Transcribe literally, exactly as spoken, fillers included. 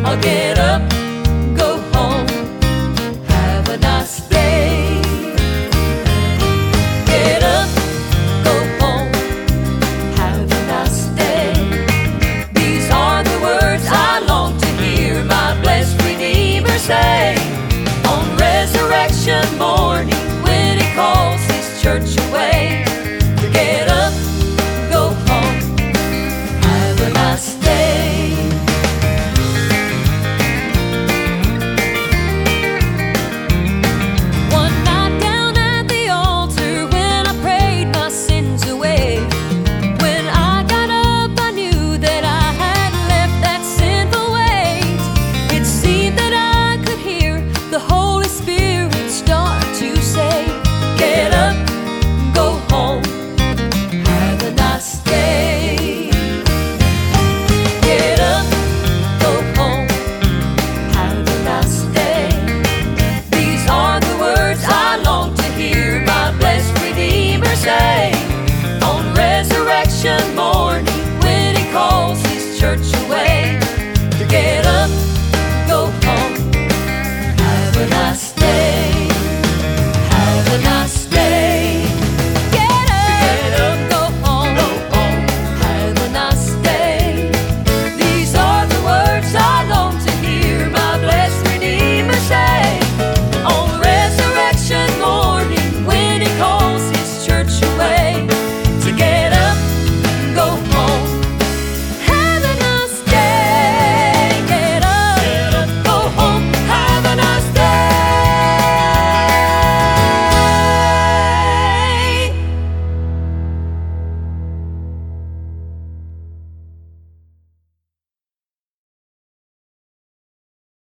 I'll get up, go home, have a nice day. Get up, go home, have a nice day. These are the words I long to hear my blessed Redeemer say on resurrection morning when he calls his church away.